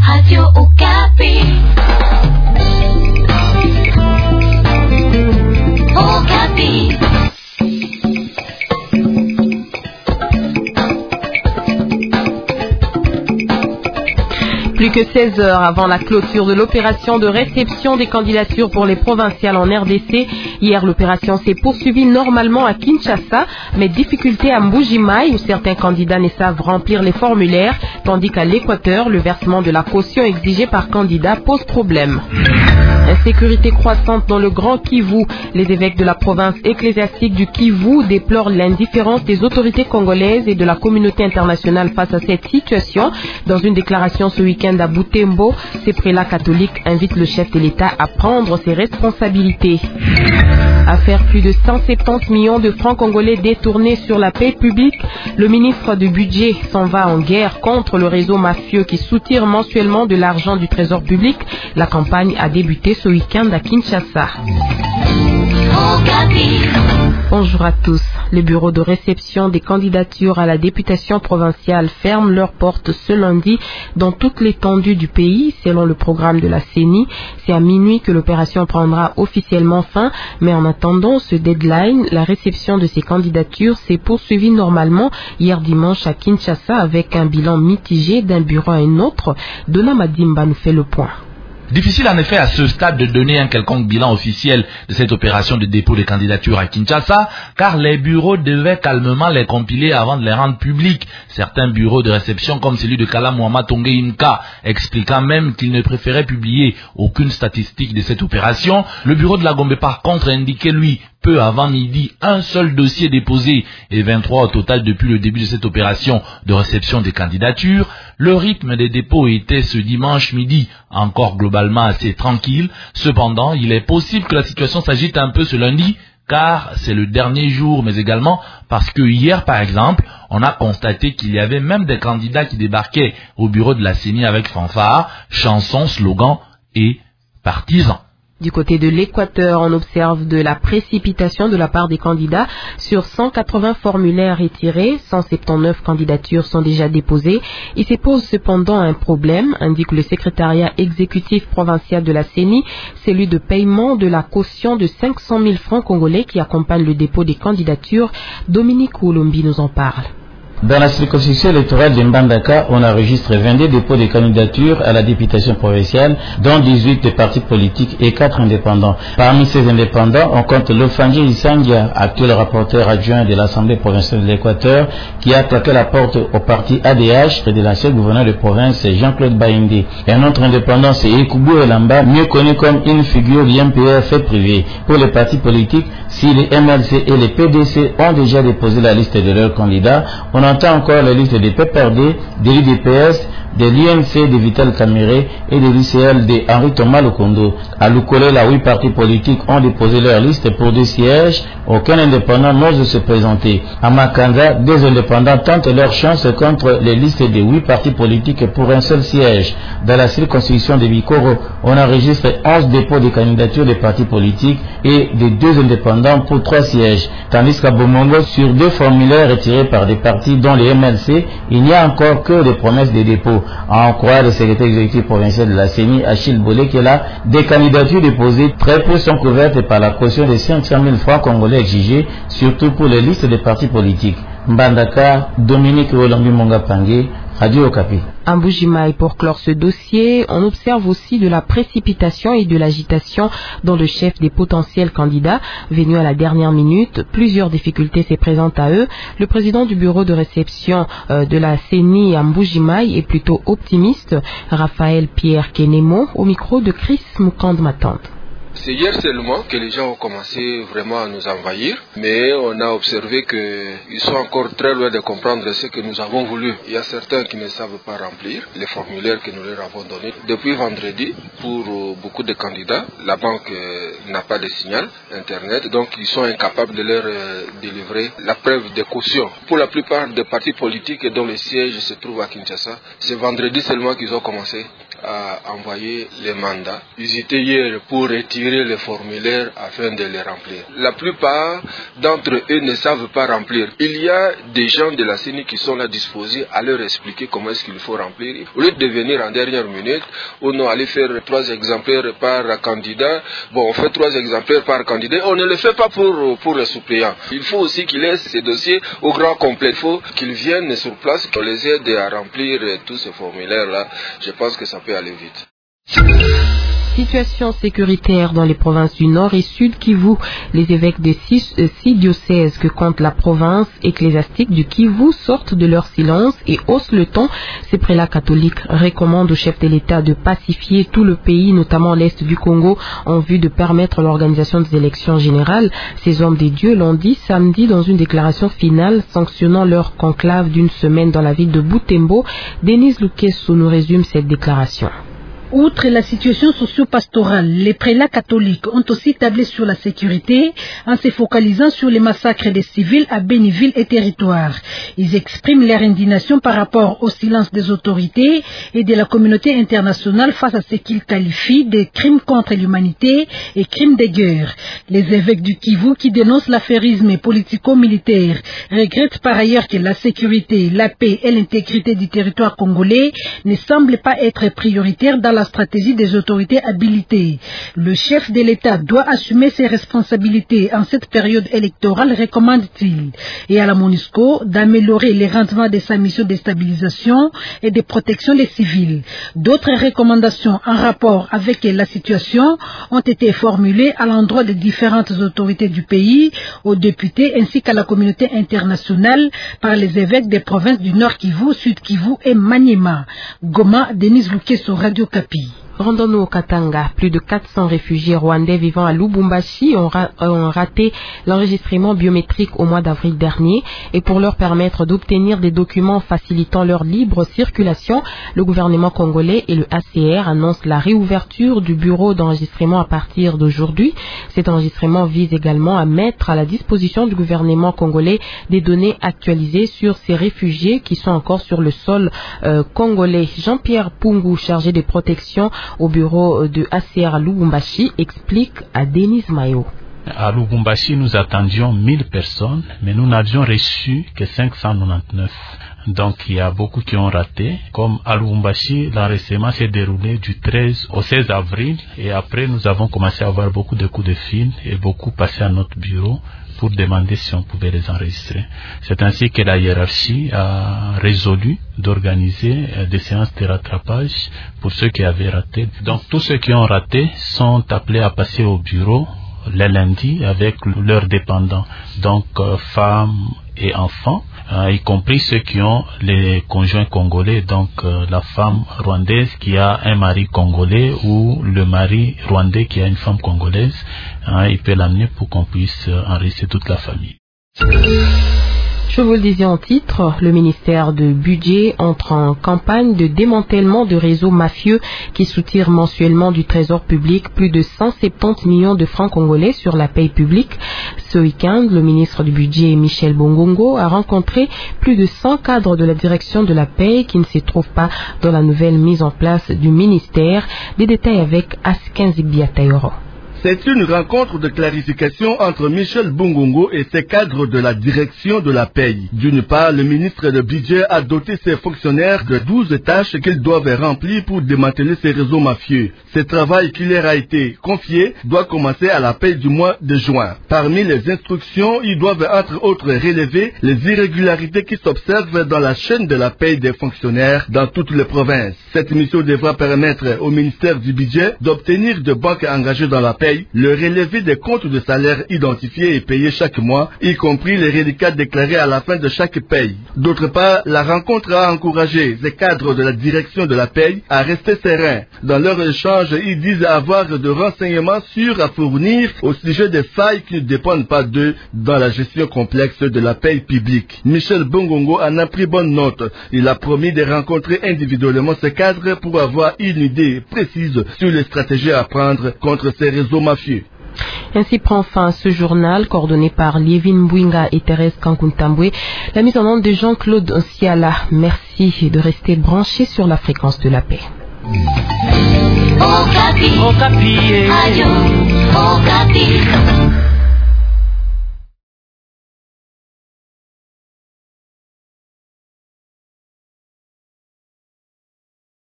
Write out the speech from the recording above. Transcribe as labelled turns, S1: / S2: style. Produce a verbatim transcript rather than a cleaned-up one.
S1: Radio Okapi. Okapi.
S2: Plus que seize heures avant la clôture de l'opération de réception des candidatures pour les provinciales en R D C, hier l'opération s'est poursuivie normalement à Kinshasa, mais difficulté à Mbuji-Mayi où certains candidats ne savent remplir les formulaires, tandis qu'à l'Équateur, le versement de la caution exigée par candidat pose problème. Insécurité croissante dans le Grand Kivu. Les évêques de la province ecclésiastique du Kivu déplorent l'indifférence des autorités congolaises et de la communauté internationale face à cette situation. Dans une déclaration ce week-end à Butembo, ces prélats catholiques invitent le chef de l'État à prendre ses responsabilités. À faire plus de cent soixante-dix millions de francs congolais détournés sur la paix publique, le ministre du Budget s'en va en guerre contre le réseau mafieux qui soutire mensuellement de l'argent du trésor public. La campagne a débuté ce week-end à Kinshasa. Bonjour à tous. Les bureaux de réception des candidatures à la députation provinciale ferment leurs portes ce lundi dans toute l'étendue du pays, selon le programme de la C E N I. C'est à minuit que l'opération prendra officiellement fin, mais en attendant ce deadline, la réception de ces candidatures s'est poursuivie normalement hier dimanche à Kinshasa avec un bilan mitigé d'un bureau à un autre. Donna Madimba nous fait le point.
S3: Difficile en effet à ce stade de donner un quelconque bilan officiel de cette opération de dépôt des candidatures à Kinshasa, car les bureaux devaient calmement les compiler avant de les rendre publics. Certains bureaux de réception, comme celui de Kala Mohamed Tonge Inka, expliquant même qu'il ne préférait publier aucune statistique de cette opération. Le bureau de la Gombe, par contre, indiquait lui, peu avant midi, un seul dossier déposé et vingt-trois au total depuis le début de cette opération de réception des candidatures. Le rythme des dépôts était ce dimanche midi encore globalement assez tranquille. Cependant, il est possible que la situation s'agite un peu ce lundi, car c'est le dernier jour, mais également parce que hier, par exemple, on a constaté qu'il y avait même des candidats qui débarquaient au bureau de la C E N I avec fanfare, chansons, slogans et partisans.
S2: Du côté de l'Équateur, on observe de la précipitation de la part des candidats. Sur cent quatre-vingts formulaires retirés, cent soixante-dix-neuf candidatures sont déjà déposées. Il se pose cependant un problème, indique le secrétariat exécutif provincial de la C E N I, celui de paiement de la caution de cinq cent mille francs congolais qui accompagne le dépôt des candidatures. Dominique Oulombi nous en parle.
S4: Dans la circonscription électorale de Mbandaka, on enregistre vingt-deux dépôts de candidatures à la députation provinciale, dont dix-huit partis politiques et quatre indépendants. Parmi ces indépendants, on compte Lofangé Isangia, actuel rapporteur adjoint de l'Assemblée provinciale de l'Équateur, qui a claqué la porte au parti A D H et de l'ancien gouverneur de province Jean-Claude Baïndé. Un autre indépendant, c'est Ekoubou Elamba, mieux connu comme une figure du M P R fait privé. Pour les partis politiques, si les M L C et les P D C ont déjà déposé la liste de leurs candidats, on entend encore la liste des P P R D, de l'U D P S, de l'U N C de Vital Kamere et de l'U C L de Henri Thomas Lokondo. À Lukole, la huit partis politiques ont déposé leur liste pour deux sièges. Aucun indépendant n'ose se présenter. À Makanda, deux indépendants tentent leur chance contre les listes des huit partis politiques pour un seul siège. Dans la circonscription de Bikoro, on enregistre onze dépôts de candidatures des partis politiques et de deux indépendants pour trois sièges. Tandis qu'à Bomongo, sur deux formulaires retirés par des partis dont les M L C, il n'y a encore que des promesses de dépôt. À en croire le secrétaire exécutif provincial de la C E N I, Achille Bolekela, des candidatures déposées très peu sont couvertes par la caution de cinq cent mille francs congolais exigés, surtout pour les listes des partis politiques. Mbandaka, Dominique Olambi Monga Pangé, Radio Okapi.
S2: À Mbuji-Mayi, pour clore ce dossier, on observe aussi de la précipitation et de l'agitation dans le chef des potentiels candidats. Venus à la dernière minute, plusieurs difficultés se présentent à eux. Le président du bureau de réception euh, de la C E N I à Mbuji-Mayi est plutôt optimiste. Raphaël Pierre Kenemo, au micro de Chris Mukand Matante.
S5: C'est hier seulement que les gens ont commencé vraiment à nous envahir, mais on a observé qu'ils sont encore très loin de comprendre ce que nous avons voulu. Il y a certains qui ne savent pas remplir les formulaires que nous leur avons donnés. Depuis vendredi, pour beaucoup de candidats, la banque n'a pas de signal Internet, donc ils sont incapables de leur délivrer la preuve de caution. Pour la plupart des partis politiques dont le siège se trouve à Kinshasa, c'est vendredi seulement qu'ils ont commencé a envoyé les mandats. Ils étaient hier pour retirer les formulaires afin de les remplir. La plupart d'entre eux ne savent pas remplir. Il y a des gens de la C E N I qui sont là disposés à leur expliquer comment est-ce qu'il faut remplir. Au lieu de venir en dernière minute, ou non aller faire trois exemplaires par candidat, bon on fait trois exemplaires par candidat, on ne le fait pas pour, pour les suppléants. Il faut aussi qu'ils laissent ces dossiers au grand complet. Il faut qu'ils viennent sur place, qu'on les aide à remplir tous ces formulaires-là. Je pense que ça peut aller vite.
S2: Situation sécuritaire dans les provinces du Nord et Sud Kivu. Les évêques des six, euh, six diocèses que compte la province ecclésiastique du Kivu sortent de leur silence et haussent le ton. Ces prélats catholiques recommandent au chef de l'État de pacifier tout le pays, notamment l'Est du Congo, en vue de permettre l'organisation des élections générales. Ces hommes des dieux l'ont dit samedi dans une déclaration finale sanctionnant leur conclave d'une semaine dans la ville de Butembo. Denise Lukesso nous résume cette déclaration.
S6: Outre la situation socio-pastorale, les prélats catholiques ont aussi tablé sur la sécurité en se focalisant sur les massacres des civils à Béniville et territoire. Ils expriment leur indignation par rapport au silence des autorités et de la communauté internationale face à ce qu'ils qualifient de crimes contre l'humanité et crimes de guerre. Les évêques du Kivu qui dénoncent l'affairisme politico-militaire regrettent par ailleurs que la sécurité, la paix et l'intégrité du territoire congolais ne semblent pas être prioritaires dans la stratégie des autorités habilitées. Le chef de l'État doit assumer ses responsabilités en cette période électorale, recommande-t-il, et à la MONUSCO d'améliorer les rendements de sa mission de stabilisation et de protection des civils. D'autres recommandations en rapport avec la situation ont été formulées à l'endroit des différentes autorités du pays, aux députés ainsi qu'à la communauté internationale par les évêques des provinces du Nord Kivu, Sud Kivu et Maniema. Goma, Denise Lukesso, Radio Kapi.
S2: Rendons-nous au Katanga. Plus de quatre cents réfugiés rwandais vivant à Lubumbashi ont, ra ont raté l'enregistrement biométrique au mois d'avril dernier. Et pour leur permettre d'obtenir des documents facilitant leur libre circulation, le gouvernement congolais et le A C R annoncent la réouverture du bureau d'enregistrement à partir d'aujourd'hui. Cet enregistrement vise également à mettre à la disposition du gouvernement congolais des données actualisées sur ces réfugiés qui sont encore sur le sol euh, congolais. Jean-Pierre Pungu, chargé des protections au bureau de A C R à Lubumbashi, explique à Denise Mayo.
S7: À Lubumbashi, nous attendions mille personnes, mais nous n'avions reçu que cinq cent quatre-vingt-dix-neuf. Donc, il y a beaucoup qui ont raté. Comme à Lubumbashi, l'enregistrement s'est déroulé du treize au seize avril. Et après, nous avons commencé à avoir beaucoup de coups de fil et beaucoup passé à notre bureau pour demander si on pouvait les enregistrer. C'est ainsi que la hiérarchie a résolu d'organiser des séances de rattrapage pour ceux qui avaient raté. Donc, tous ceux qui ont raté sont appelés à passer au bureau les lundis avec leurs dépendants, donc euh, femmes et enfants, euh, y compris ceux qui ont les conjoints congolais, donc euh, la femme rwandaise qui a un mari congolais ou le mari rwandais qui a une femme congolaise, hein, il peut l'amener pour qu'on puisse euh, enregistrer toute la famille.
S2: Je vous le disais en titre, le ministère de Budget entre en campagne de démantèlement de réseaux mafieux qui soutirent mensuellement du trésor public plus de cent soixante-dix millions de francs congolais sur la paye publique. Ce week-end, le ministre du Budget, Michel Bongongo, a rencontré plus de cent cadres de la direction de la paye qui ne se trouvent pas dans la nouvelle mise en place du ministère. Des détails avec Askin Zigbiatayoro.
S8: C'est une rencontre de clarification entre Michel Bongongo et ses cadres de la direction de la paye. D'une part, le ministre du Budget a doté ses fonctionnaires de douze tâches qu'ils doivent remplir pour démanteler ces réseaux mafieux. Ce travail qui leur a été confié doit commencer à la paye du mois de juin. Parmi les instructions, ils doivent entre autres relever les irrégularités qui s'observent dans la chaîne de la paye des fonctionnaires dans toutes les provinces. Cette mission devra permettre au ministère du Budget d'obtenir de banques engagées dans la paye le relevé des comptes de salaire identifiés et payés chaque mois, y compris les reliquats déclarés à la fin de chaque paye. D'autre part, la rencontre a encouragé les cadres de la direction de la paye à rester sereins. Dans leur échange, ils disent avoir de renseignements sûrs à fournir au sujet des failles qui ne dépendent pas d'eux dans la gestion complexe de la paye publique. Michel Bongongo en a pris bonne note. Il a promis de rencontrer individuellement ces cadres pour avoir une idée précise sur les stratégies à prendre contre ces réseaux mafieux.
S2: Ainsi prend fin ce journal coordonné par Lievin Mbouinga et Thérèse Kankuntambwe. La mise en onde de Jean-Claude Siala. Merci de rester branché sur la fréquence de la paix.
S1: Okapi.
S9: Okapi.
S1: Radio Okapi.